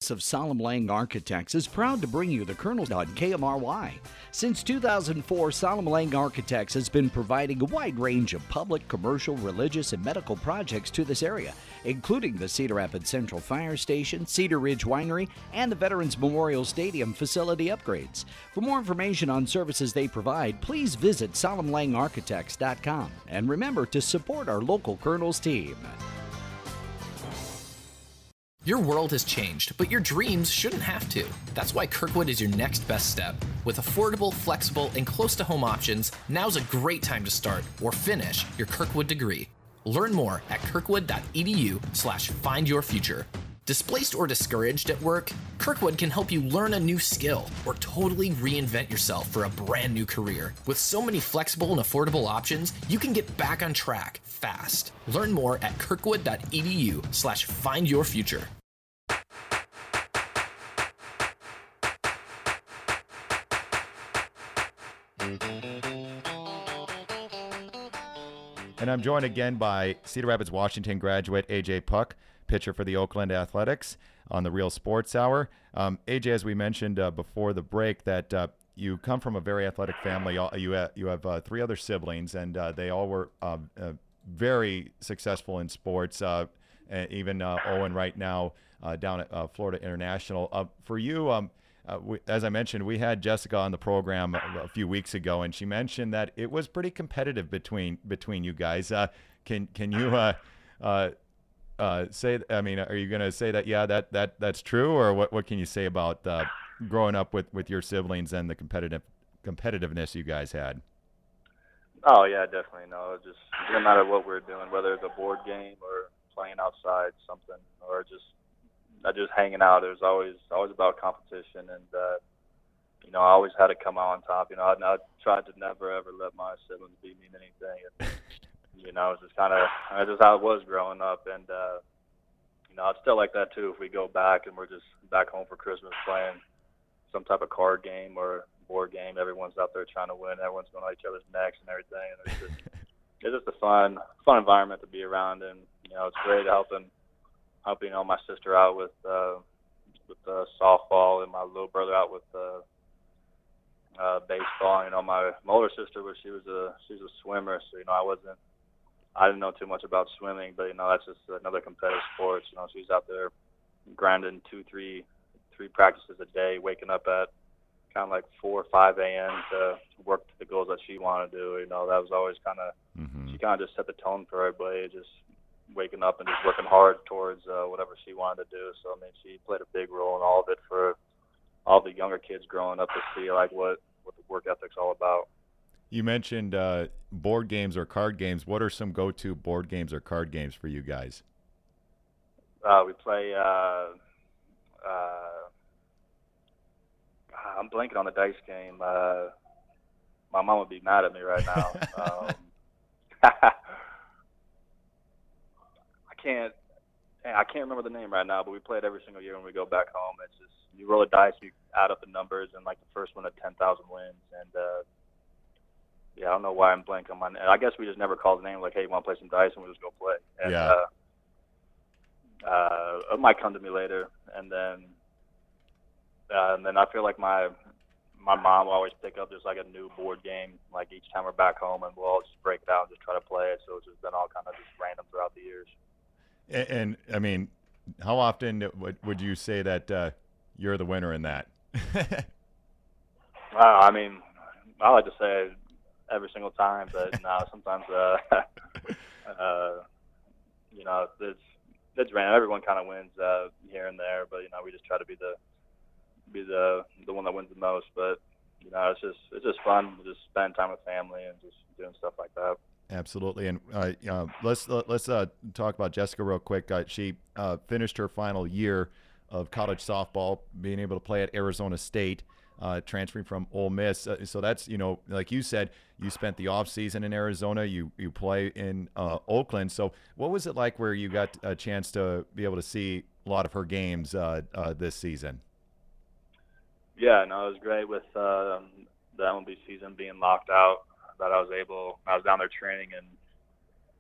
Athletics of Solemn Lang Architects is proud to bring you the Colonel's on KMRY. Since 2004, Solemn Lang Architects has been providing a wide range of public, commercial, religious, and medical projects to this area, including the Cedar Rapids Central Fire Station, Cedar Ridge Winery, and the Veterans Memorial Stadium facility upgrades. For more information on services they provide, please visit solemnlangarchitects.com. And remember to support our local Colonel's team. Your world has changed, but your dreams shouldn't have to. That's why Kirkwood is your next best step. With affordable, flexible, and close-to-home options, now's a great time to start or finish your Kirkwood degree. Learn more at kirkwood.edu/findyourfuture. Displaced or discouraged at work? Kirkwood can help you learn a new skill or totally reinvent yourself for a brand new career. With so many flexible and affordable options, you can get back on track fast. Learn more at kirkwood.edu/findyourfuture. And I'm joined again by Cedar Rapids, Washington graduate AJ Puck, pitcher for the Oakland Athletics on the Real Sports Hour. AJ, as we mentioned before the break, that you come from a very athletic family. You have three other siblings, and they all were very successful in sports. Even Owen right now down at Florida International. For you, as I mentioned, we had Jessica on the program a few weeks ago, and she mentioned that it was pretty competitive between you guys. Can you say? I mean, are you going to say that? Yeah, that's true, or what can you say about growing up with your siblings and the competitiveness you guys had? Oh yeah, definitely. No, just no matter what we're doing, whether it's a board game or playing outside, something, or just hanging out. It was always about competition, and I always had to come out on top. I tried to never ever let my siblings beat me in anything. And, it's just that's just how it was growing up, and I'd still like that too. If we go back and we're just back home for Christmas playing some type of card game or board game, everyone's out there trying to win. Everyone's going on each other's necks and everything. And it's just a fun environment to be around, and it's great helping my sister out with softball, and my little brother out with baseball. My older sister she's a swimmer, so I didn't know too much about swimming, but that's just another competitive sport. She's out there grinding 2-3 practices a day, waking up at kind of like 4 or 5 a.m. to work to the goals that she wanted to do. That was always she kind of just set the tone for everybody, just waking up and just working hard towards whatever she wanted to do. So she played a big role in all of it for all the younger kids growing up to see like what the work ethic's all about. You mentioned board games or card games. What are some go-to board games or card games for you guys? We play. I'm blanking on the dice game. My mom would be mad at me right now. I can't remember the name right now, but we play it every single year when we go back home. It's just you roll a dice, you add up the numbers, and like the first one at 10,000 wins. And I don't know why I'm blanking on my name. I guess we just never call the name like, hey, you want to play some dice, and we just go play. And, it might come to me later, and then I feel like my mom will always pick up just like a new board game, like each time we're back home, and we'll all just break it out and just try to play it. So it's just been all kind of just random throughout the years. And I mean, how often would you say that you're the winner in that? I like to say every single time, but no, sometimes it's random. Everyone kind of wins here and there, but we just try to be the one that wins the most. But it's just fun to just spend time with family and just doing stuff like that. Absolutely. And let's talk about Jessica real quick. She finished her final year of college softball, being able to play at Arizona State, transferring from Ole Miss. So that's, like you said, you spent the off season in Arizona. You play in Oakland. So what was it like where you got a chance to be able to see a lot of her games this season? Yeah, no, it was great with the MLB season being locked out. That I was down there training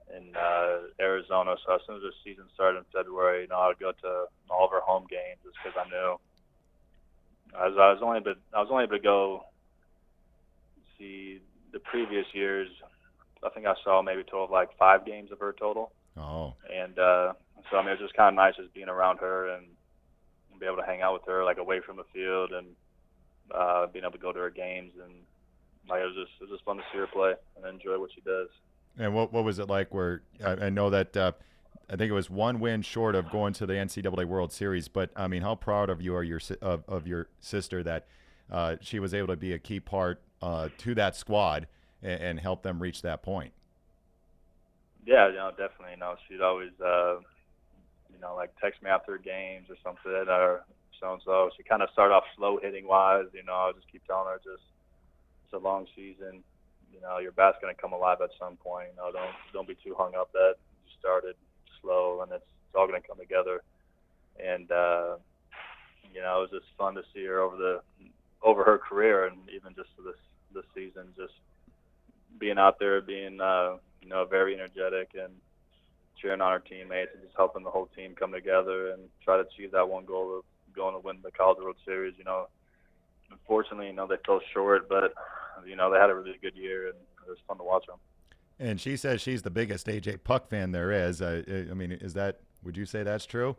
in Arizona. So as soon as the season started in February, I'd go to all of our home games just because I knew I was only able to go see the previous years. I think I saw maybe a total of like 5 games of her total. Oh. And so it was just kind of nice just being around her and be able to hang out with her like away from the field and being able to go to her games, and like it was just fun to see her play and enjoy what she does. And what was it like? Where I know that I think it was 1 win short of going to the NCAA World Series, but I mean, how proud of you are of your sister that she was able to be a key part to that squad and help them reach that point. Yeah, definitely. She'd always like text me after games or something, or so. She kind of started off slow hitting wise. I would just keep telling her, it's a long season. Your bat's going to come alive at some point. Don't be too hung up that you started slow, and it's all going to come together. And it was just fun to see her over her career, and even just this season, just being out there, being very energetic and cheering on our teammates and just helping the whole team come together and try to achieve that one goal of going to win the College World Series. Unfortunately, they fell short, but they had a really good year, and it was fun to watch them. And she says she's the biggest AJ Puck fan there is. I mean, would you say that's true?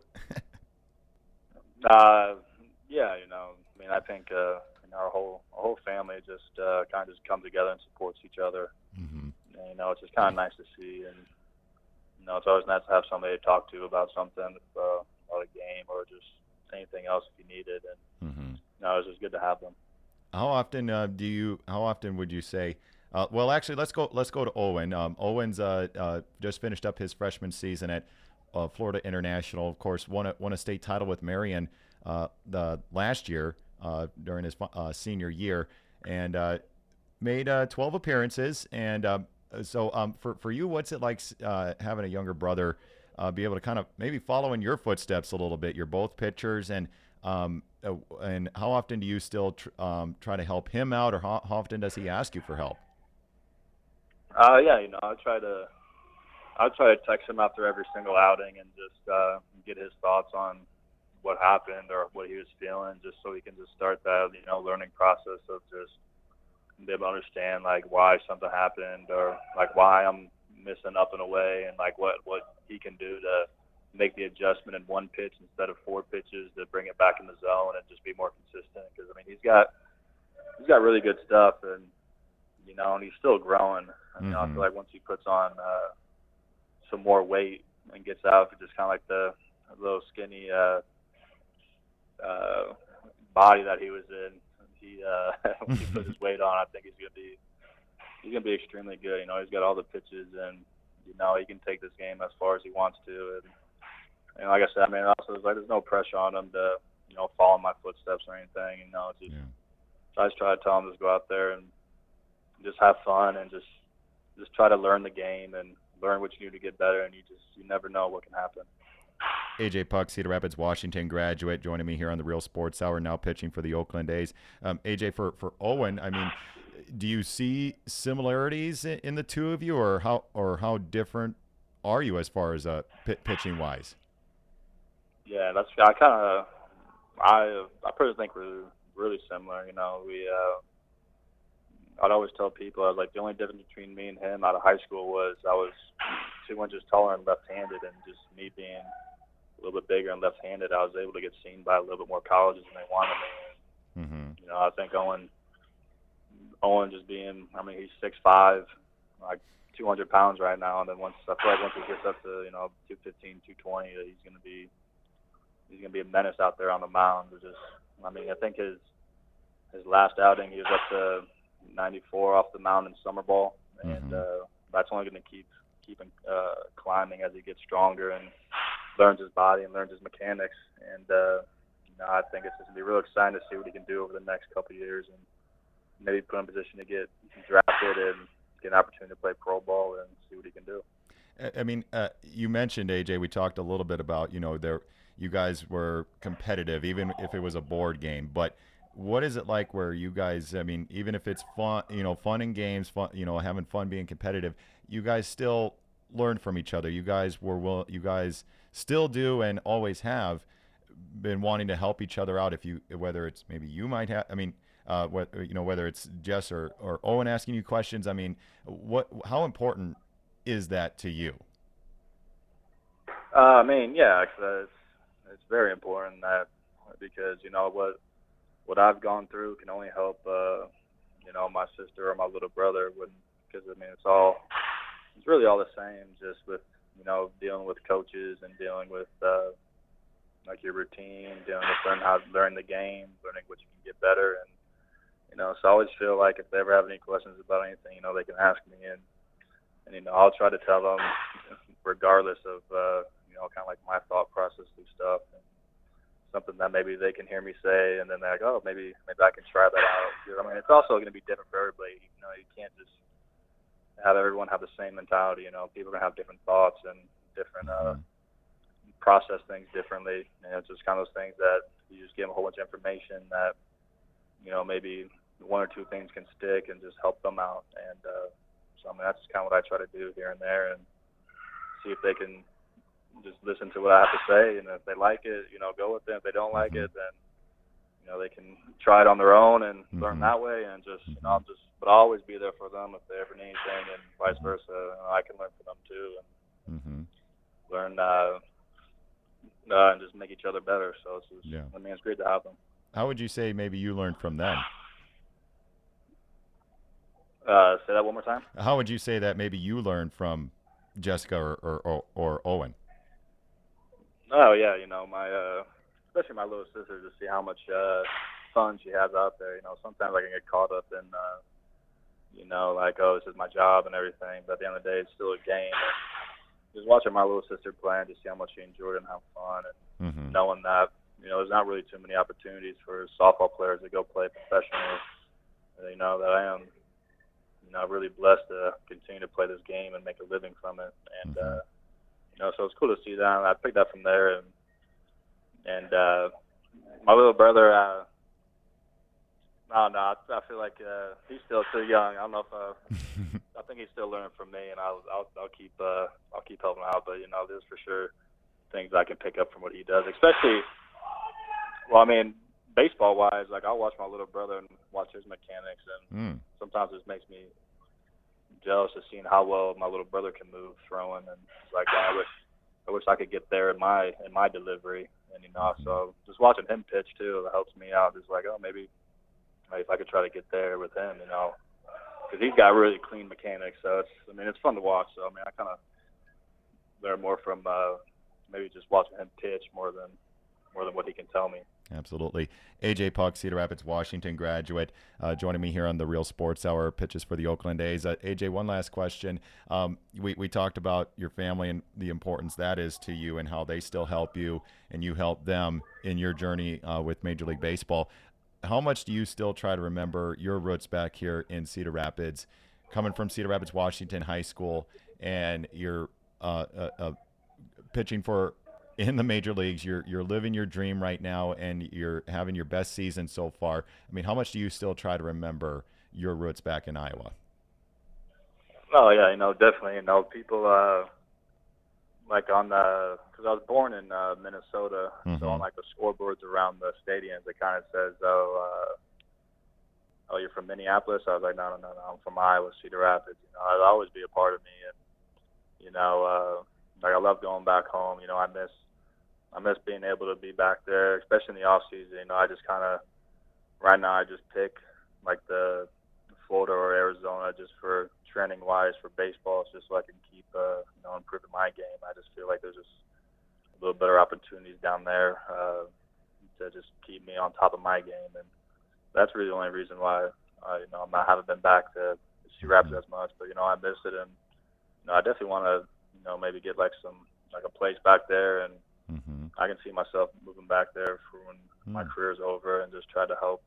Yeah, I think our whole family just kind of just come together and supports each other. Mm-hmm. And, it's just kind of nice to see, and it's always nice to have somebody to talk to about something, about a game or just anything else if you need it. And Mm-hmm. it's just good to have them. How often would you say? Well, actually, let's go to Owen. Owen's just finished up his freshman season at Florida International. Of course, won a state title with Marion the last year during his senior year, and made 12 appearances. And so for you, what's it like having a younger brother be able to kind of maybe follow in your footsteps a little bit? You're both pitchers, and how often do you still try to help him out, or how often does he ask you for help? Yeah, I try to text him after every single outing and just get his thoughts on what happened or what he was feeling, just so he can just start that learning process of just be able to understand like why something happened, or like why I'm missing up and away, and like what he can do to make the adjustment in 1 pitch instead of 4 pitches to bring it back in the zone and just be more consistent. Because he's got really good stuff, and and he's still growing. I Mm-hmm. I feel like once he puts on some more weight and gets out, just kind of like the little skinny body that he was in, when he put his weight on, I think he's gonna be extremely good. He's got all the pitches, and he can take this game as far as he wants to. And like I said, also there's no pressure on him to follow my footsteps or anything. So I just try to tell him to just go out there and just have fun and just try to learn the game and learn what you need to get better. And you never know what can happen. AJ Puck, Cedar Rapids, Washington graduate, joining me here on the Real Sports Hour, now pitching for the Oakland A's. AJ, for Owen, do you see similarities in the two of you, or how different are you as far as pitching wise? Yeah, I personally think we're really similar. I'd always tell people, I was like, the only difference between me and him out of high school was I was 2 inches taller and left-handed, and just me being a little bit bigger and left-handed, I was able to get seen by a little bit more colleges than they wanted me. Mm-hmm. I think Owen just being, he's 6'5", like 200 pounds right now, and then once he gets up to 215, 220, he's gonna be a menace out there on the mound. I think his last outing he was up to 94 off the mound in summer ball, and that's only going to keep climbing as he gets stronger and learns his body and learns his mechanics. And I think it's just going to be real exciting to see what he can do over the next couple of years, and maybe put in a position to get drafted and get an opportunity to play pro ball and see what he can do. You mentioned, AJ, we talked a little bit about, you guys were competitive, even if it was a board game, but what is it like where you guys, even if it's fun, fun in games, fun, having fun being competitive, you guys still learned from each other. You guys you guys still do and always have been wanting to help each other out. Whether it's maybe you might have, whether it's Jess or Owen asking you questions. I mean, how important is that to you? I mean, yeah, it's very important that, because what I've gone through can only help my sister or my little brother, because I mean it's really all the same, just with dealing with coaches and dealing with like your routine, dealing with learning the game, learning what you can get better, and so I always feel like if they ever have any questions about anything, they can ask me, and I'll try to tell them regardless of kind of like my thought process through stuff, and something that maybe they can hear me say, and then they're like, oh, maybe I can try that out. I mean, it's also going to be different for everybody. You can't just have everyone have the same mentality. People are going to have different thoughts and different process things differently. And it's just kind of those things that you just give them a whole bunch of information that maybe one or two things can stick and just help them out. And so I mean, that's kind of what I try to do here and there, and see if they can just listen to what I have to say, and if they like it, go with it. If they don't like it, then they can try it on their own and learn that way. And just but I'll always be there for them if they ever need anything, and vice versa. I can learn from them too, and learn and just make each other better. So I mean, it's great to have them. How would you say maybe you learned from them? Say that one more time. How would you say that maybe you learned from Jessica or Owen? Oh yeah, especially my little sister, to see how much fun she has out there. Sometimes I can get caught up in, like, oh, this is my job and everything. But at the end of the day, it's still a game. And just watching my little sister play and just see how much she enjoyed it and have fun, and knowing that there's not really too many opportunities for softball players to go play professionally. And, that I am really blessed to continue to play this game and make a living from it. And so it's cool to see that. I picked that from there, and my little brother, I don't know. I feel like he's still too young. I don't know if I think he's still learning from me, and I'll keep helping him out. But there's for sure things I can pick up from what he does, especially. Well, I mean, baseball wise, like I'll watch my little brother and watch his mechanics, and sometimes it makes me jealous of seeing how well my little brother can move throwing, and it's like, oh, I wish I could get there in my delivery, and so just watching him pitch too, it helps me out. It's like, oh, maybe if I could try to get there with him, because he's got really clean mechanics. So it's fun to watch. So I mean, I kind of learn more from maybe just watching him pitch more than what he can tell me. Absolutely. AJ Puk, Cedar Rapids, Washington graduate, joining me here on the Real Sports Hour, pitches for the Oakland A's. AJ, one last question. We talked about your family and the importance that is to you, and how they still help you and you help them in your journey with Major League Baseball. How much do you still try to remember your roots back here in Cedar Rapids, coming from Cedar Rapids, Washington High School, and you're pitching for in the major leagues? You're living your dream right now, and you're having your best season so far. I mean, how much do you still try to remember your roots back in Iowa? Oh yeah, definitely. People like because I was born in Minnesota, so on like the scoreboards around the stadiums, it kind of says, oh, you're from Minneapolis. I was like, no, I'm from Iowa, Cedar Rapids. It'll always be a part of me, and like I love going back home. I miss being able to be back there, especially in the off season. I just kind of right now I just pick like the Florida or Arizona just for training wise for baseball, just so I can keep improving my game. I just feel like there's just a little better opportunities down there to just keep me on top of my game, and that's really the only reason why I haven't been back to Cedar Rapids as much. But I miss it, and I definitely want to maybe get like a place back there, and I can see myself moving back there for when my career's over, and just try to help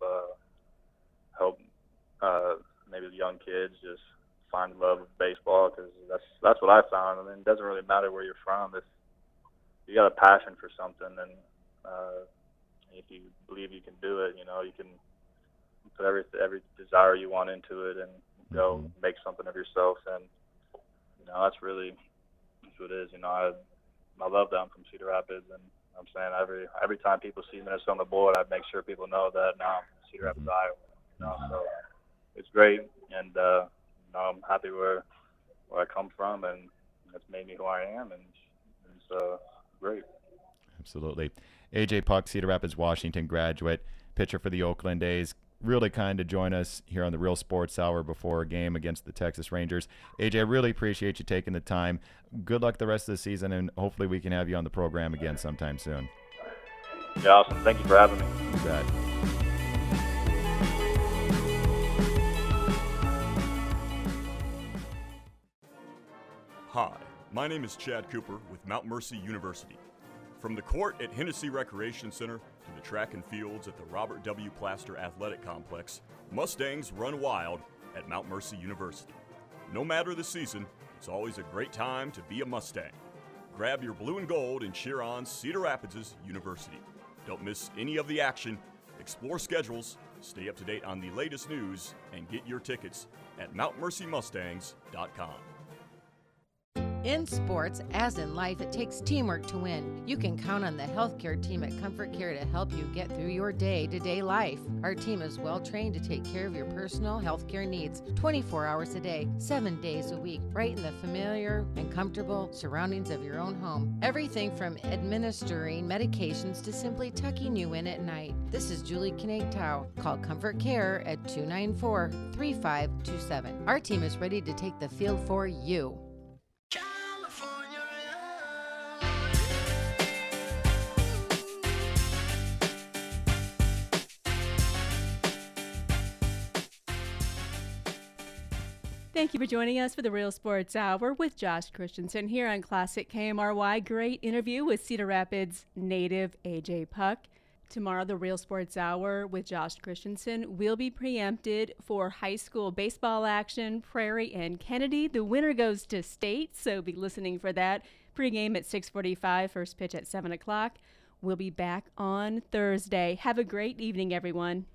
maybe the young kids just find love of baseball, because that's what I found. I mean, it doesn't really matter where you're from. If you got a passion for something, and if you believe you can do it, you can put every desire you want into it, and go make something of yourself. And that's really who it is. I love that I'm from Cedar Rapids, and I'm saying every time people see Minnesota on the board, I make sure people know that now I'm from Cedar Rapids, Iowa. So it's great, and I'm happy where I come from, and it's made me who I am, and it's great. Absolutely. AJ Puk, Cedar Rapids, Washington graduate, pitcher for the Oakland A's. Really kind to join us here on the Real Sports Hour before a game against the Texas Rangers. AJ, I really appreciate you taking the time. Good luck the rest of the season, and hopefully we can have you on the program again sometime soon. Yeah, awesome. Thank you for having me. You bet. Hi, my name is Chad Cooper with Mount Mercy University. From the court at Hennessy Recreation Center to the track and fields at the Robert W. Plaster Athletic Complex, Mustangs run wild at Mount Mercy University. No matter the season, it's always a great time to be a Mustang. Grab your blue and gold and cheer on Cedar Rapids' University. Don't miss any of the action. Explore schedules, stay up to date on the latest news, and get your tickets at mountmercymustangs.com. In sports, as in life, it takes teamwork to win. You can count on the healthcare team at Comfort Care to help you get through your day-to-day life. Our team is well trained to take care of your personal healthcare needs 24 hours a day, 7 days a week, right in the familiar and comfortable surroundings of your own home. Everything from administering medications to simply tucking you in at night. This is Julie Kinnaig-Tao. Call Comfort Care at 294-3527. Our team is ready to take the field for you. Thank you for joining us for the Real Sports Hour with Josh Christensen here on Classic KMRY. Great interview with Cedar Rapids native AJ Puk. Tomorrow, the Real Sports Hour with Josh Christensen will be preempted for high school baseball action, Prairie and Kennedy. The winner goes to state, so be listening for that. Pre-game at 6:45, first pitch at 7 o'clock. We'll be back on Thursday. Have a great evening, everyone.